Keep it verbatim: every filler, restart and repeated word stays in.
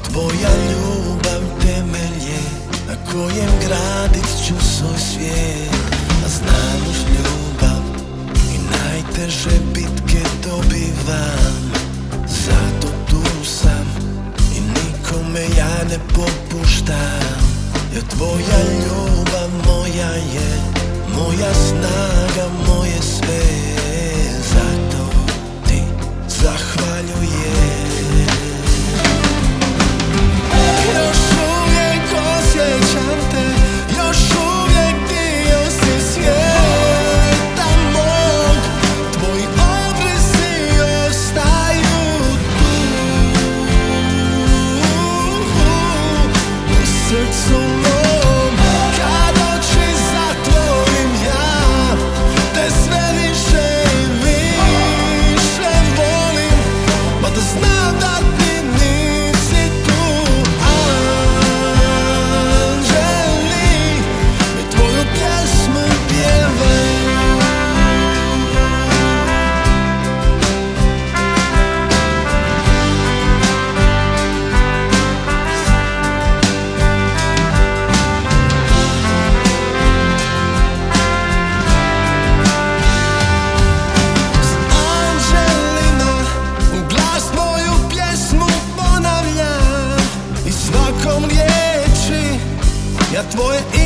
tvoja ljubav temelje na kojem gradit ću svoj svijet. A znam uz ljubav i najteže bitke dobivam. Zato tu sam i nikome ja ne popuštam. Jer tvoja ljubav moja je, moja snaga, moje sve. Zato ti zahvaljujem. Još uvijek osjećam te, još uvijek dio si svijeta mog. Tvoji obrisi ostaju tu u srcu mom. Kad oči zatvorim ja te sve više i više volim. Mada znam da ti nisi tu. Ja tvoje